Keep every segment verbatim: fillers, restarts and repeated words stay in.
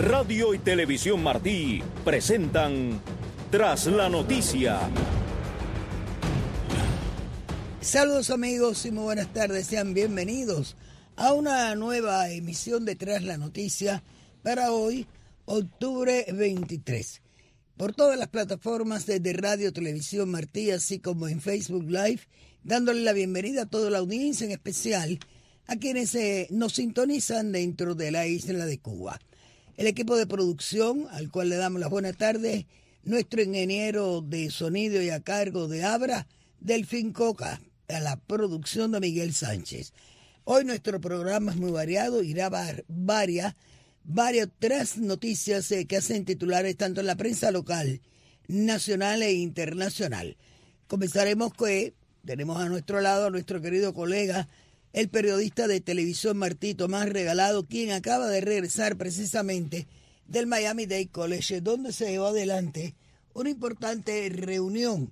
Radio y Televisión Martí presentan Tras la Noticia. Saludos amigos y muy buenas tardes, sean bienvenidos a una nueva emisión de Tras la Noticia para hoy, octubre veintitrés. Por todas las plataformas de Radio Televisión Martí, así como en Facebook Live, dándole la bienvenida a toda la audiencia, en especial a quienes eh, nos sintonizan dentro de la isla de Cuba. El equipo de producción, al cual le damos las buenas tardes, nuestro ingeniero de sonido y a cargo de Abra, Delfín Coca, a la producción de Miguel Sánchez. Hoy nuestro programa es muy variado, irá a varias, varias otras noticias eh, que hacen titulares tanto en la prensa local, nacional e internacional. Comenzaremos que tenemos a nuestro lado a nuestro querido colega, el periodista de Televisión Martí, Tomás Regalado, quien acaba de regresar precisamente del Miami-Dade College, donde se llevó adelante una importante reunión,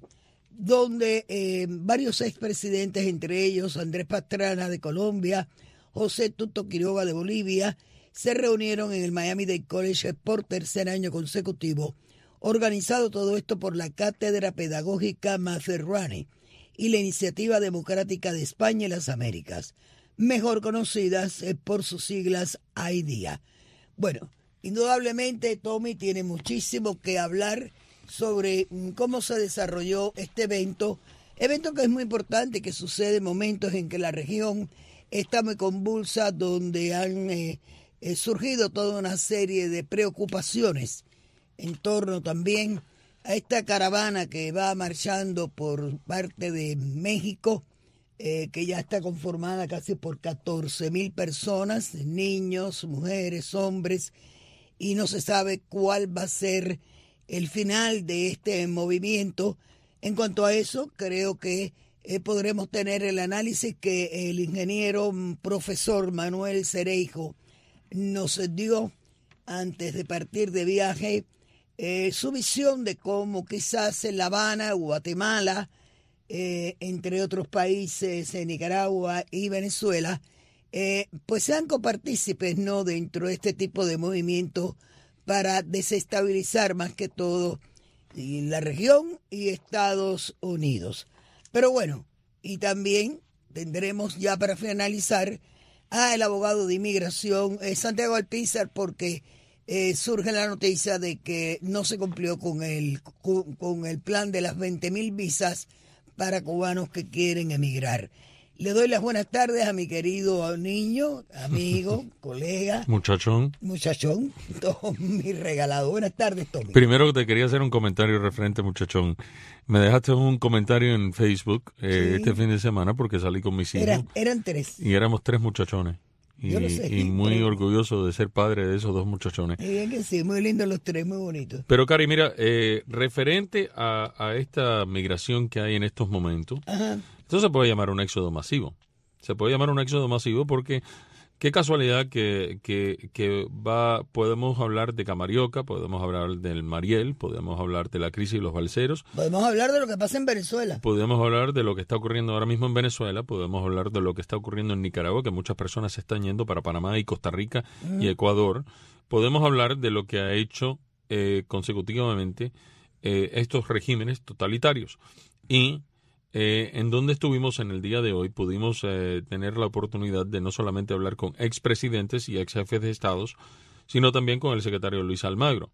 donde eh, varios expresidentes, entre ellos Andrés Pastrana de Colombia, José Tuto Quiroga de Bolivia, se reunieron en el Miami-Dade College por tercer año consecutivo, organizado todo esto por la Cátedra Pedagógica Mazerrani y la Iniciativa Democrática de España y las Américas, mejor conocidas por sus siglas I D E A. Bueno, indudablemente Tommy tiene muchísimo que hablar sobre cómo se desarrolló este evento, evento que es muy importante, que sucede en momentos en que la región está muy convulsa, donde han eh, eh, surgido toda una serie de preocupaciones en torno también a esta caravana que va marchando por parte de México, eh, que ya está conformada casi por catorce mil personas, niños, mujeres, hombres, y no se sabe cuál va a ser el final de este movimiento. En cuanto a eso, creo que eh, podremos tener el análisis que el ingeniero profesor Manuel Cereijo nos dio antes de partir de viaje, Eh, su visión de cómo quizás en La Habana, Guatemala, eh, entre otros países, en Nicaragua y Venezuela, eh, pues sean copartícipes, ¿no?, dentro de este tipo de movimientos para desestabilizar más que todo la región y Estados Unidos. Pero bueno, y también tendremos ya para finalizar a el abogado de inmigración, eh, Santiago Alpizar, porque Eh, surge la noticia de que no se cumplió con el, con, con el plan de las veinte mil visas para cubanos que quieren emigrar. Le doy las buenas tardes a mi querido niño, amigo, colega. Muchachón. Muchachón, Tommy Regalado. Buenas tardes, Tommy. Primero te quería hacer un comentario referente, muchachón. Me dejaste un comentario en Facebook eh, sí. este fin de semana porque salí con mis hijos. Eran, eran tres. Y éramos tres muchachones. Y, Yo lo sé, y muy pero... orgulloso de ser padre de esos dos muchachones. Bien que sí, muy lindos los tres, muy bonitos. Pero, Cari, mira, eh, referente a, a esta migración que hay en estos momentos, Ajá. esto se puede llamar un éxodo masivo. Se puede llamar un éxodo masivo porque qué casualidad que, que, que va, podemos hablar de Camarioca, podemos hablar del Mariel, podemos hablar de la crisis de los balseros. Podemos hablar de lo que pasa en Venezuela. Podemos hablar de lo que está ocurriendo ahora mismo en Venezuela, podemos hablar de lo que está ocurriendo en Nicaragua, que muchas personas se están yendo para Panamá y Costa Rica mm. y Ecuador. Podemos hablar de lo que ha hecho eh, consecutivamente eh, estos regímenes totalitarios. Y Eh, en donde estuvimos en el día de hoy, pudimos eh, tener la oportunidad de no solamente hablar con expresidentes y ex jefes de estados, sino también con el secretario Luis Almagro.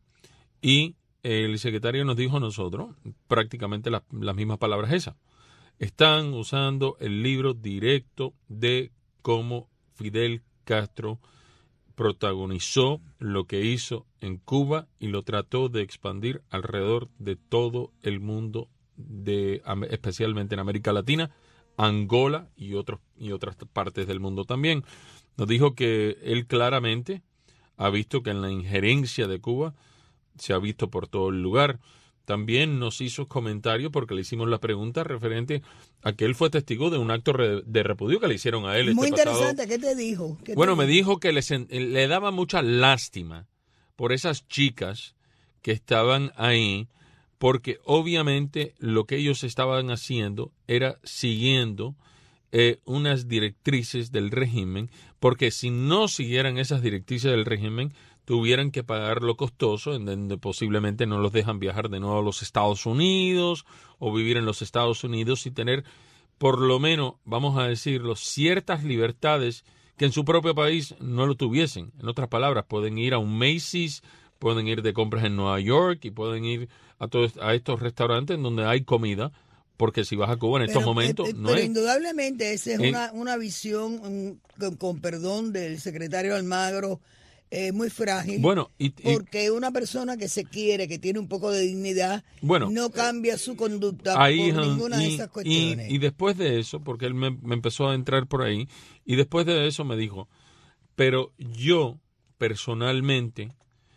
Y eh, el secretario nos dijo a nosotros prácticamente la, las mismas palabras esas. Están usando el libro directo de cómo Fidel Castro protagonizó lo que hizo en Cuba y lo trató de expandir alrededor de todo el mundo, de especialmente en América Latina, Angola y otros y otras partes del mundo también. Nos dijo que él claramente ha visto que en la injerencia de Cuba se ha visto por todo el lugar. También nos hizo comentarios porque le hicimos la pregunta referente a que él fue testigo de un acto de repudio que le hicieron a él. Muy este interesante. pasado... ¿Qué te dijo? ¿Qué bueno, te me dijo? dijo que le, le daba mucha lástima por esas chicas que estaban ahí, porque obviamente lo que ellos estaban haciendo era siguiendo eh, unas directrices del régimen, porque si no siguieran esas directrices del régimen, tuvieran que pagar lo costoso, en donde posiblemente no los dejan viajar de nuevo a los Estados Unidos o vivir en los Estados Unidos y tener, por lo menos, vamos a decirlo, ciertas libertades que en su propio país no lo tuviesen. En otras palabras, pueden ir a un Macy's, pueden ir de compras en Nueva York y pueden ir a, todos, a estos restaurantes en donde hay comida, porque si vas a Cuba en estos pero, momentos eh, no pero es. indudablemente esa es Eh, una, una visión, um, con, con perdón del secretario Almagro, eh, muy frágil. Bueno, y, y- porque una persona que se quiere, que tiene un poco de dignidad, Bueno, no cambia su conducta ahí, por ajá, ninguna y, de esas y, cuestiones. y después de eso, porque él me, me empezó a entrar por ahí, y después de eso me dijo, pero yo, personalmente,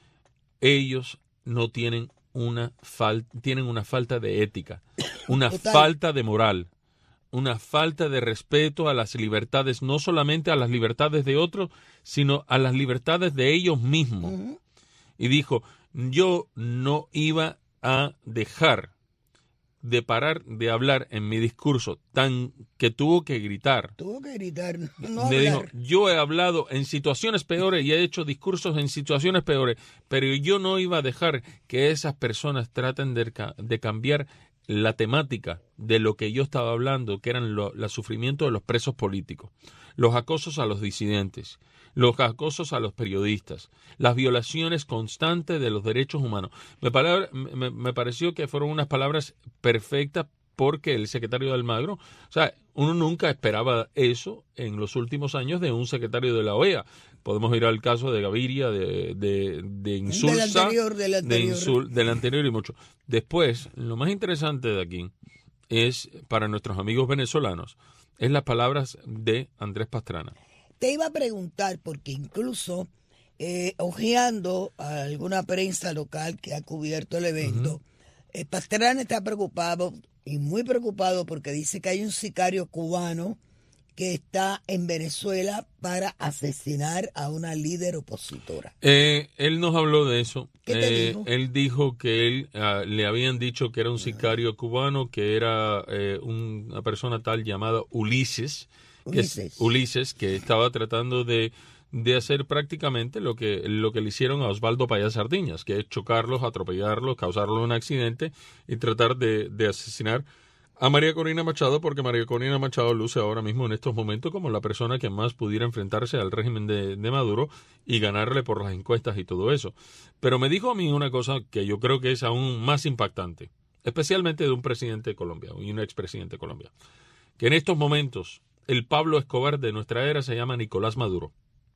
ellos no tienen una falta, tienen una falta de ética, una Total. falta de moral, una falta de respeto a las libertades, no solamente a las libertades de otros, sino a las libertades de ellos mismos. Ujú. Y dijo, yo no iba a dejar de parar de hablar en mi discurso, tan que tuvo que gritar. Tuvo que gritar, no Le dijo, hablar. yo he hablado en situaciones peores y he hecho discursos en situaciones peores, pero yo no iba a dejar que esas personas traten de, ca- de cambiar la temática de lo que yo estaba hablando, que eran lo- los sufrimientos de los presos políticos, los acosos a los disidentes, los acosos a los periodistas, las violaciones constantes de los derechos humanos. Me, palabra- me, me pareció que fueron unas palabras perfectas porque el secretario de Almagro, o sea, uno nunca esperaba eso en los últimos años de un secretario de la O E A. Podemos ir al caso de Gaviria, de, de, de Insulza, Del anterior, del de anterior. insul- del anterior y mucho. Después, lo más interesante de aquí es, para nuestros amigos venezolanos, es las palabras de Andrés Pastrana. Te iba a preguntar, porque incluso eh, hojeando a alguna prensa local que ha cubierto el evento, uh-huh. eh, Pastrana está preocupado y muy preocupado porque dice que hay un sicario cubano que está en Venezuela para asesinar a una líder opositora. Eh, él nos habló de eso. ¿Qué te eh, dijo? Él dijo que él uh, le habían dicho que era un sicario cubano, que era eh, un, una persona tal llamada Ulises, Ulises. Que, Ulises, que estaba tratando de, de hacer prácticamente lo que, lo que le hicieron a Osvaldo Payá Sardiñas, que es chocarlos, atropellarlos, causarle un accidente y tratar de, de asesinar a María Corina Machado, porque María Corina Machado luce ahora mismo en estos momentos como la persona que más pudiera enfrentarse al régimen de, de Maduro y ganarle por las encuestas y todo eso. Pero me dijo a mí una cosa que yo creo que es aún más impactante, especialmente de un presidente de Colombia y un expresidente de Colombia, que en estos momentos el Pablo Escobar de nuestra era se llama Nicolás Maduro,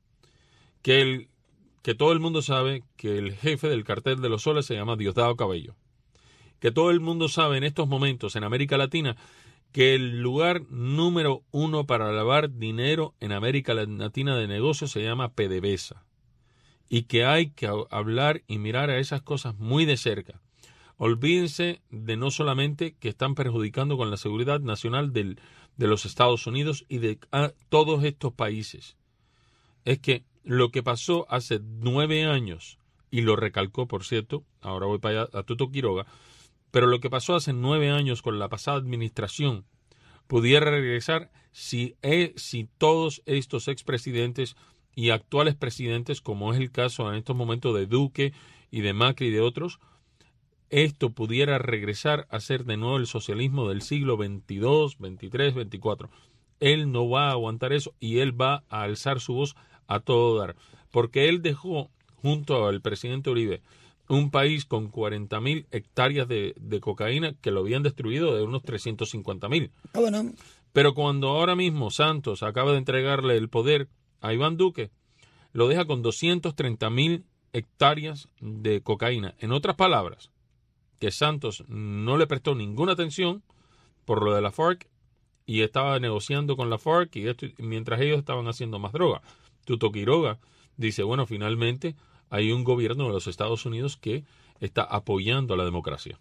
que, el, que todo el mundo sabe que el jefe del cartel de los soles se llama Diosdado Cabello, que todo el mundo sabe en estos momentos en América Latina que el lugar número uno para lavar dinero en América Latina de negocios se llama PDVSA, y que hay que hablar y mirar a esas cosas muy de cerca. Olvídense de no solamente que están perjudicando con la seguridad nacional del, de los Estados Unidos y de a, todos estos países. Es que lo que pasó hace nueve años, y lo recalcó, por cierto, ahora voy para allá a Tuto Quiroga, pero lo que pasó hace nueve años con la pasada administración pudiera regresar si, eh, si todos estos expresidentes y actuales presidentes, como es el caso en estos momentos de Duque y de Macri y de otros, esto pudiera regresar a ser de nuevo el socialismo del siglo veintidós, veintitrés, veinticuatro. Él no va a aguantar eso y él va a alzar su voz a todo dar, porque él dejó junto al presidente Uribe un país con cuarenta mil hectáreas de, de cocaína que lo habían destruido de unos trescientos cincuenta mil. ¿Cómo no? Pero cuando ahora mismo Santos acaba de entregarle el poder a Iván Duque, lo deja con doscientas treinta mil hectáreas de cocaína. En otras palabras, que Santos no le prestó ninguna atención por lo de la FARC y estaba negociando con la FARC y esto, mientras ellos estaban haciendo más droga. Tuto Quiroga dice, bueno, finalmente hay un gobierno de los Estados Unidos que está apoyando a la democracia.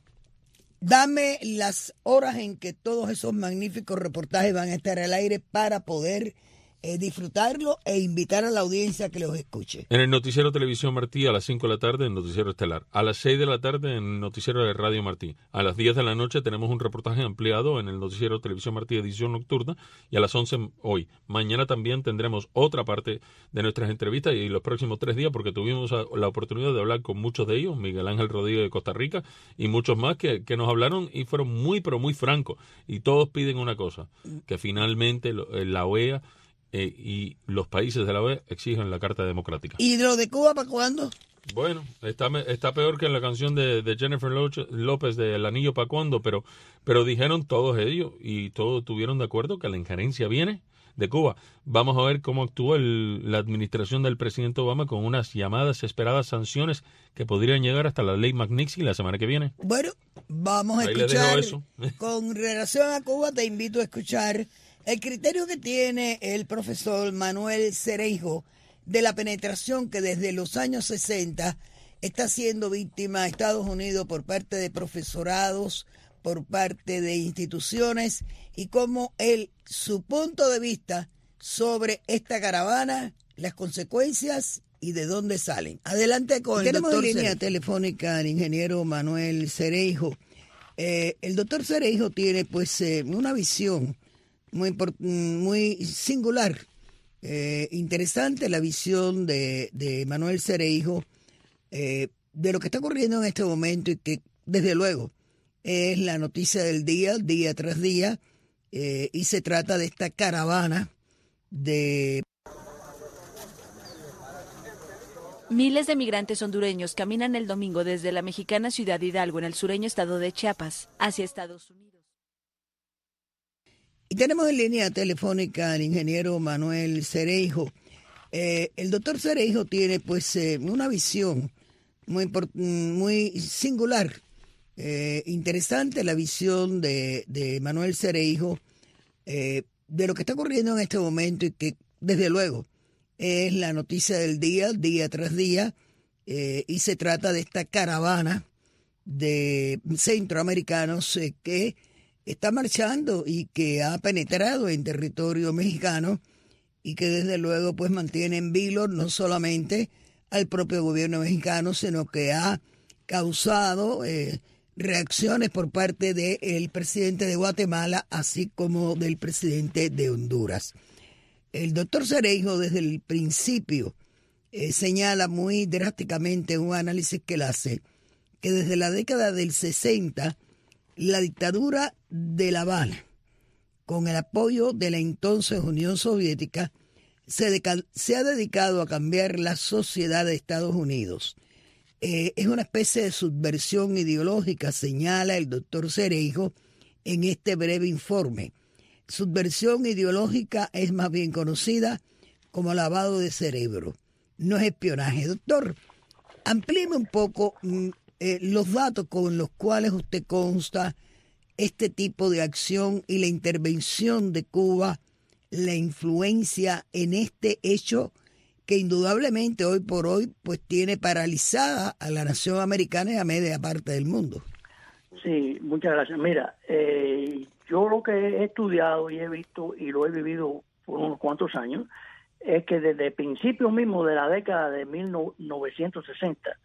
Dame las horas en que todos esos magníficos reportajes van a estar al aire para poder eh, disfrutarlo e invitar a la audiencia a que los escuche. En el Noticiero Televisión Martí a las cinco de la tarde en Noticiero Estelar. A las seis de la tarde en Noticiero de Radio Martí. A las diez de la noche tenemos un reportaje ampliado en el Noticiero Televisión Martí edición nocturna. Y a las once hoy. Mañana también tendremos otra parte de nuestras entrevistas y los próximos tres días porque tuvimos la oportunidad de hablar con muchos de ellos, Miguel Ángel Rodríguez de Costa Rica y muchos más que, que nos hablaron y fueron muy pero muy francos. Y todos piden una cosa, que finalmente la O E A Eh, y los países de la O E A exigen la Carta Democrática. ¿Y lo de Cuba para cuándo? Bueno, está está peor que en la canción de, de Jennifer López de El Anillo para cuándo, pero, pero dijeron todos ellos y todos estuvieron de acuerdo que la injerencia viene de Cuba. Vamos a ver cómo actúa el, la administración del presidente Obama con unas llamadas esperadas sanciones que podrían llegar hasta la ley Magnitsky la semana que viene. Bueno, vamos a Ahí escuchar. eso. Con relación a Cuba, te invito a escuchar el criterio que tiene el profesor Manuel Cereijo de la penetración que desde los años sesenta está siendo víctima Estados Unidos por parte de profesorados, por parte de instituciones y cómo él, su punto de vista sobre esta caravana, las consecuencias y de dónde salen. Adelante con el doctor. Tenemos en línea telefónica al ingeniero Manuel Cereijo. Eh, el doctor Cereijo tiene pues eh, una visión muy muy singular, eh, interesante la visión de, de Manuel Cereijo eh, de lo que está ocurriendo en este momento y que desde luego es la noticia del día, día tras día, eh, y se trata de esta caravana de... Miles de migrantes hondureños caminan el domingo desde la mexicana ciudad Hidalgo en el sureño estado de Chiapas hacia Estados Unidos. Y tenemos en línea telefónica al ingeniero Manuel Cereijo. Eh, el doctor Cereijo tiene pues eh, una visión muy, muy singular, eh, interesante la visión de, de Manuel Cereijo eh, de lo que está ocurriendo en este momento y que desde luego es la noticia del día, día tras día, eh, y se trata de esta caravana de centroamericanos eh, que está marchando y que ha penetrado en territorio mexicano y que desde luego pues mantiene en vilo no solamente al propio gobierno mexicano, sino que ha causado eh, reacciones por parte del presidente de Guatemala, así como del presidente de Honduras. El doctor Cereijo desde el principio eh, señala muy drásticamente un análisis que él hace, que desde la década del sesenta, la dictadura de La Habana, con el apoyo de la entonces Unión Soviética, se, deca- se ha dedicado a cambiar la sociedad de Estados Unidos. Eh, es una especie de subversión ideológica, señala el doctor Cereijo en este breve informe. Subversión ideológica es más bien conocida como lavado de cerebro, no es espionaje. Doctor, amplíeme un poco mm, eh, los datos con los cuales usted consta este tipo de acción y la intervención de Cuba, la influencia en este hecho que indudablemente hoy por hoy pues tiene paralizada a la nación americana y a media parte del mundo. Sí, muchas gracias. Mira, eh, yo lo que he estudiado y he visto y lo he vivido por unos cuantos años es que desde principios mismos de la década de mil novecientos sesenta,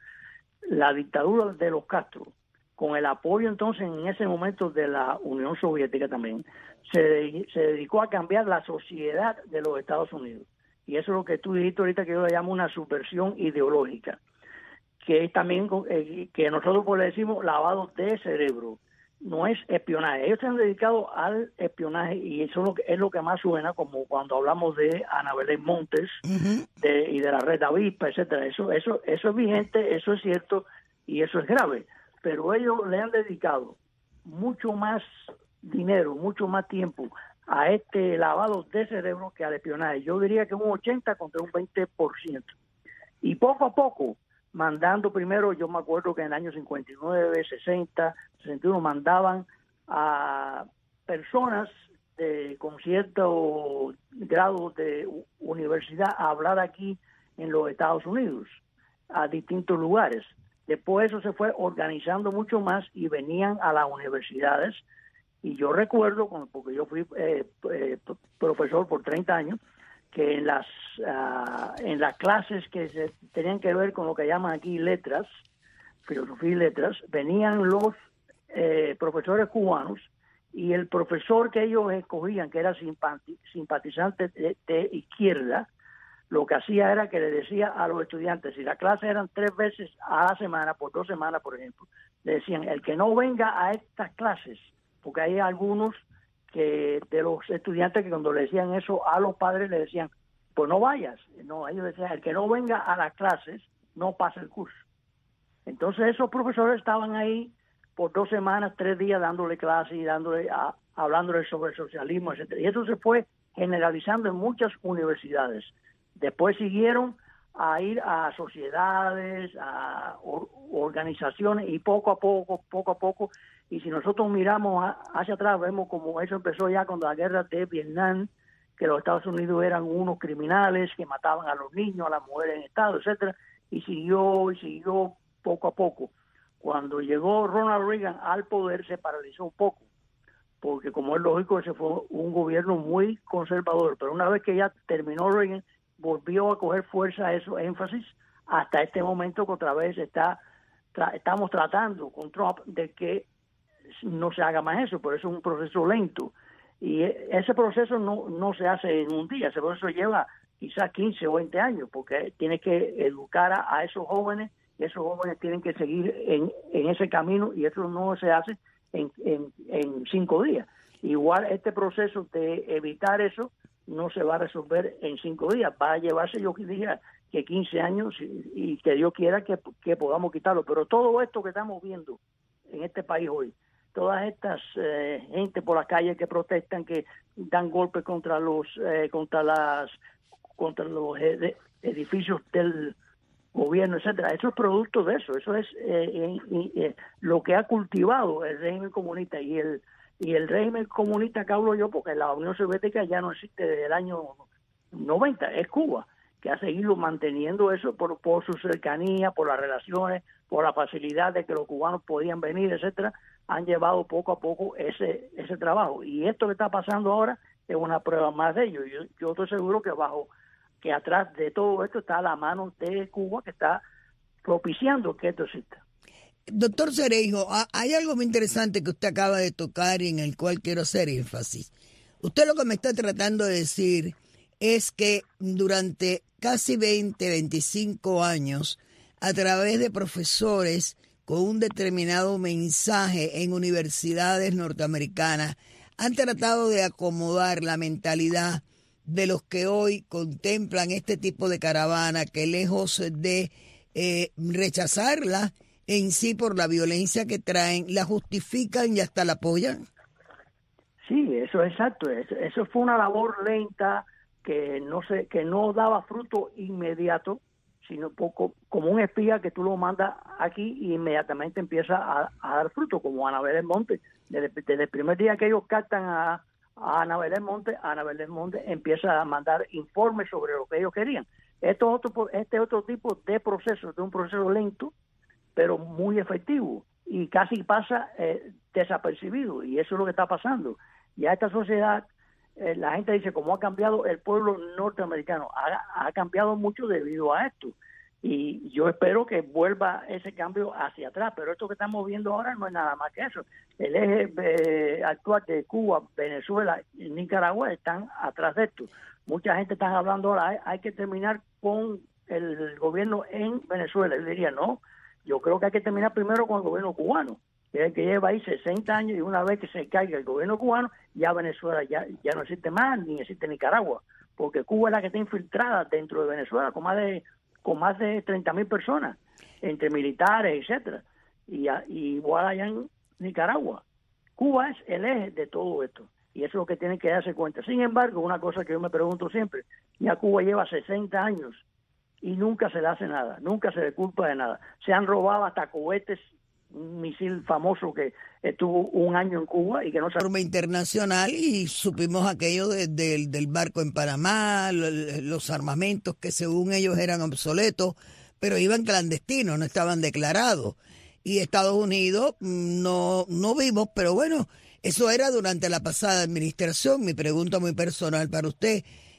la dictadura de los Castro, con el apoyo entonces en ese momento de la Unión Soviética también, se, se dedicó a cambiar la sociedad de los Estados Unidos. Y eso es lo que tú dijiste ahorita, que yo le llamo una subversión ideológica, que es también eh, que nosotros pues le decimos lavado de cerebro. No es espionaje. Ellos se han dedicado al espionaje y eso es lo que, es lo que más suena, como cuando hablamos de Ana Belén Montes uh-huh. de, y de la red Avispa, etcétera. Eso, eso, eso es vigente, eso es cierto y eso es grave. Pero ellos le han dedicado mucho más dinero, mucho más tiempo a este lavado de cerebro que al espionaje. Yo diría que un ochenta contra un veinte por ciento. Y poco a poco, mandando primero, yo me acuerdo que en el año cincuenta y nueve, sesenta, sesenta y uno mandaban a personas de, con cierto grado de universidad a hablar aquí en los Estados Unidos, a distintos lugares. Después eso se fue organizando mucho más y venían a las universidades. Y yo recuerdo, porque yo fui eh, eh, profesor por treinta años, que en las uh, en las clases que se tenían que ver con lo que llaman aquí letras, filosofía y letras, venían los eh, profesores cubanos, y el profesor que ellos escogían, que era simpati- simpatizante de, de izquierda, lo que hacía era que le decía a los estudiantes, si la clase eran tres veces a la semana, por dos semanas, por ejemplo, le decían, el que no venga a estas clases, porque hay algunos que de los estudiantes que cuando le decían eso a los padres le decían, pues no vayas. No, ellos decían, el que no venga a las clases no pasa el curso. Entonces esos profesores estaban ahí por dos semanas, tres días dándole clases y dándole, a, hablándole sobre el socialismo, etcétera. Y eso se fue generalizando en muchas universidades. Después siguieron a ir a sociedades, a or, organizaciones, y poco a poco, poco a poco, y si nosotros miramos a, hacia atrás, vemos como eso empezó ya con la guerra de Vietnam, que los Estados Unidos eran unos criminales que mataban a los niños, a las mujeres en estado, etcétera, y siguió, y siguió poco a poco. Cuando llegó Ronald Reagan al poder se paralizó un poco, porque como es lógico, ese fue un gobierno muy conservador, pero una vez que ya terminó Reagan, volvió a coger fuerza eso, énfasis, hasta este momento que otra vez está tra- estamos tratando con Trump de que no se haga más eso, pero eso es un proceso lento, y ese proceso no, no se hace en un día, ese proceso lleva quizás quince o veinte años, porque tiene que educar a, a esos jóvenes, y esos jóvenes tienen que seguir en, en ese camino, y eso no se hace en, en, en cinco días. Igual este proceso de evitar eso no se va a resolver en cinco días, va a llevarse, yo diría, que quince años, y, y que Dios quiera que, que podamos quitarlo. Pero todo esto que estamos viendo en este país hoy, todas estas eh, gente por las calles que protestan, que dan golpes contra los eh, contra las contra los ed- edificios del gobierno, etcétera, eso es producto de eso, eso es eh, eh, eh, lo que ha cultivado el régimen comunista, y el y el régimen comunista que hablo yo, porque la Unión Soviética ya no existe desde el año noventa, es Cuba, que ha seguido manteniendo eso por, por su cercanía, por las relaciones, por la facilidad de que los cubanos podían venir, etcétera, han llevado poco a poco ese ese trabajo, y esto que está pasando ahora es una prueba más de ello. Yo, yo estoy seguro que bajo que atrás de todo esto está la mano de Cuba, que está propiciando que esto exista. Doctor Cereijo, hay algo muy interesante que usted acaba de tocar y en el cual quiero hacer énfasis. Usted lo que me está tratando de decir es que durante casi veinte, veinticinco años, a través de profesores con un determinado mensaje en universidades norteamericanas, han tratado de acomodar la mentalidad de los que hoy contemplan este tipo de caravana, que lejos de eh, rechazarla en sí por la violencia que traen, la justifican y hasta la apoyan. Sí, eso es exacto. Eso, eso fue una labor lenta que no se, que no daba fruto inmediato, sino poco como un espía que tú lo mandas aquí y inmediatamente empieza a, a dar fruto, como Ana Belén Monte. Desde, desde el primer día que ellos captan a a Ana Belén Monte, Ana Belén Monte empieza a mandar informes sobre lo que ellos querían. Esto otro, este otro tipo de proceso, de un proceso lento, pero muy efectivo, y casi pasa eh, desapercibido, y eso es lo que está pasando. Y a esta sociedad, eh, la gente dice, ¿cómo ha cambiado el pueblo norteamericano? Ha, ha cambiado mucho debido a esto, y yo espero que vuelva ese cambio hacia atrás, pero esto que estamos viendo ahora no es nada más que eso. El eje eh, actual de Cuba, Venezuela y Nicaragua están atrás de esto. Mucha gente está hablando ahora, hay, hay que terminar con el gobierno en Venezuela. Yo diría, no, yo creo que hay que terminar primero con el gobierno cubano, que es el que lleva ahí sesenta años, y una vez que se caiga el gobierno cubano, ya Venezuela ya, ya no existe más, ni existe Nicaragua, porque Cuba es la que está infiltrada dentro de Venezuela con más de con más de treinta mil personas, entre militares, etcétera, y, y igual allá en Nicaragua. Cuba es el eje de todo esto, y eso es lo que tienen que darse cuenta. Sin embargo, una cosa que yo me pregunto siempre, ya Cuba lleva sesenta años y nunca se le hace nada, nunca se le culpa de nada. Se han robado hasta cohetes, un misil famoso que estuvo un año en Cuba y que no se... Forma internacional, y supimos aquello de, de, del barco en Panamá, los armamentos que según ellos eran obsoletos, pero iban clandestinos, no estaban declarados. Y Estados Unidos no, no vimos, pero bueno, eso era durante la pasada administración. Mi pregunta muy personal para usted,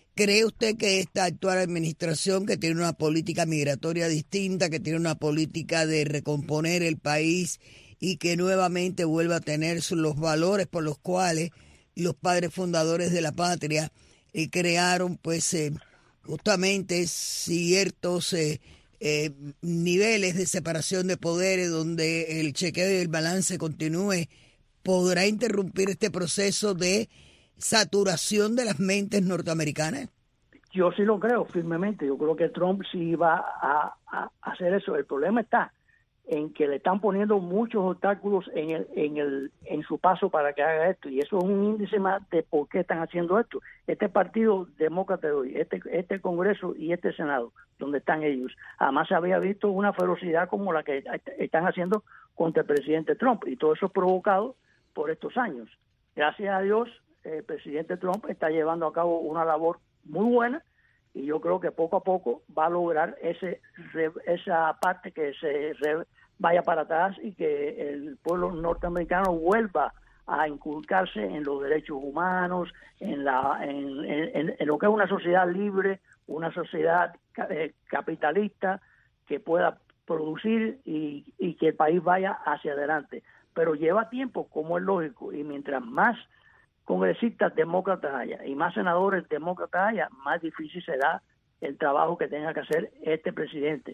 ¿Cree usted que esta actual administración, que tiene una política migratoria distinta, que tiene una política de recomponer el país y que nuevamente vuelva a tener los valores por los cuales los padres fundadores de la patria eh, crearon pues eh, justamente ciertos eh, eh, niveles de separación de poderes donde el chequeo y el balance continúe, podrá interrumpir este proceso de saturación de las mentes norteamericanas? Yo sí lo creo firmemente. Yo creo que Trump sí va a, a hacer eso. El problema está en que le están poniendo muchos obstáculos en el, en el, en su paso para que haga esto, y eso es un índice más de por qué están haciendo esto. Este partido demócrata de hoy, este, este Congreso y este Senado, donde están ellos, además se había visto una ferocidad como la que están haciendo contra el presidente Trump, y todo eso es provocado por estos años. Gracias a Dios, el presidente Trump está llevando a cabo una labor muy buena, y yo creo que poco a poco va a lograr ese esa parte que se re, vaya para atrás y que el pueblo norteamericano vuelva a inculcarse en los derechos humanos, en la en, en, en lo que es una sociedad libre, una sociedad eh, capitalista que pueda producir y, y que el país vaya hacia adelante. Pero lleva tiempo, como es lógico, y mientras más congresistas demócratas haya y más senadores demócratas haya, más difícil será el trabajo que tenga que hacer este presidente.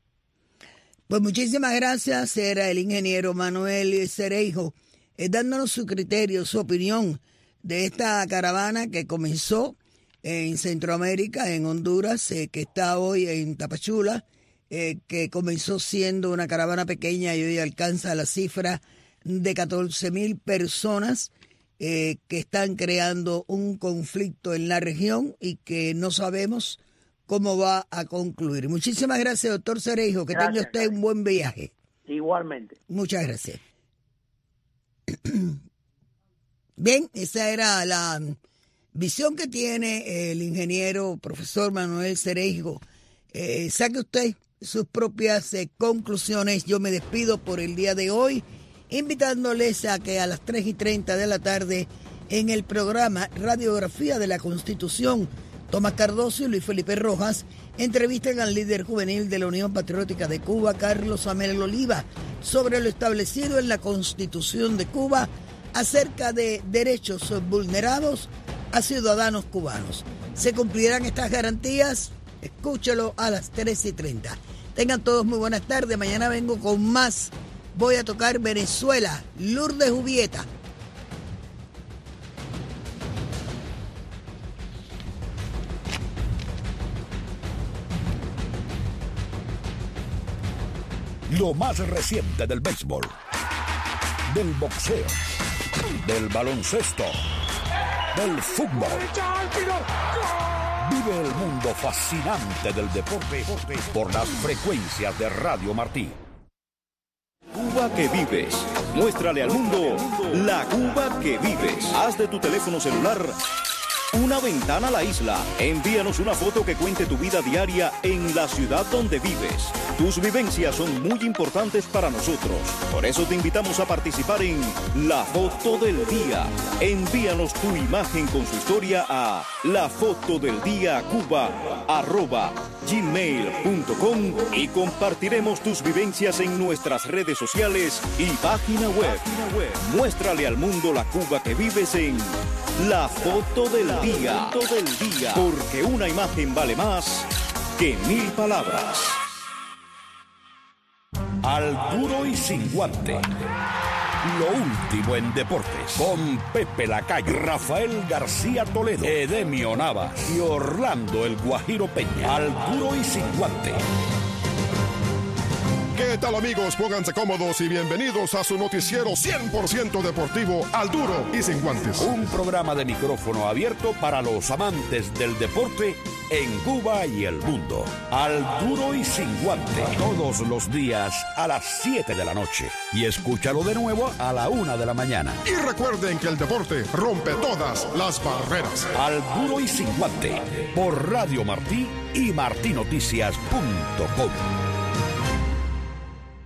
Pues muchísimas gracias. Era el ingeniero Manuel Cereijo eh, dándonos su criterio, su opinión de esta caravana que comenzó en Centroamérica, en Honduras, eh, que está hoy en Tapachula, eh, que comenzó siendo una caravana pequeña y hoy alcanza la cifra de catorce mil personas eh, que están creando un conflicto en la región y que no sabemos cómo va a concluir. Muchísimas gracias, doctor Cereijo. Que gracias, tenga usted gracias. un buen viaje. Igualmente. Muchas gracias. Bien, esa era la visión que tiene el ingeniero profesor Manuel Cereijo. Eh, saque usted sus propias eh, conclusiones. Yo me despido por el día de hoy, invitándoles a que a las tres y treinta de la tarde en el programa Radiografía de la Constitución, Tomás Cardoso y Luis Felipe Rojas entrevistan al líder juvenil de la Unión Patriótica de Cuba, Carlos Amel Oliva, sobre lo establecido en la Constitución de Cuba acerca de derechos vulnerados a ciudadanos cubanos. ¿Se cumplirán estas garantías? Escúchelo a las tres y treinta. Tengan todos muy buenas tardes. Mañana vengo con más. Voy a tocar Venezuela, Lourdes Jubieta. Lo más reciente del béisbol, del boxeo, del baloncesto, del fútbol. Vive el mundo fascinante del deporte por las frecuencias de Radio Martí. Cuba que vives. Muéstrale al mundo la Cuba que vives. Haz de tu teléfono celular una ventana a la isla. Envíanos una foto que cuente tu vida diaria en la ciudad donde vives. Tus vivencias son muy importantes para nosotros. Por eso te invitamos a participar en La Foto del Día. Envíanos tu imagen con su historia a lafotodeldiacuba arroba gmail punto com y compartiremos tus vivencias en nuestras redes sociales y página web. Muéstrale al mundo la Cuba que vives en La Foto del Día. Porque una imagen vale más que mil palabras. Al duro y sin guante. Lo último en deportes. Con Pepe Lacayo, Rafael García Toledo, Edemio Navas y Orlando el Guajiro Peña. Al duro y sin guante. ¿Qué tal, amigos? Pónganse cómodos y bienvenidos a su noticiero cien por ciento deportivo, Al Duro y Sin Guantes. Un programa de micrófono abierto para los amantes del deporte en Cuba y el mundo. Al Duro y Sin Guante. Todos los días a las siete de la noche. Y escúchalo de nuevo a la una de la mañana. Y recuerden que el deporte rompe todas las barreras. Al Duro y Sin Guante. Por Radio Martí y martinoticias punto com.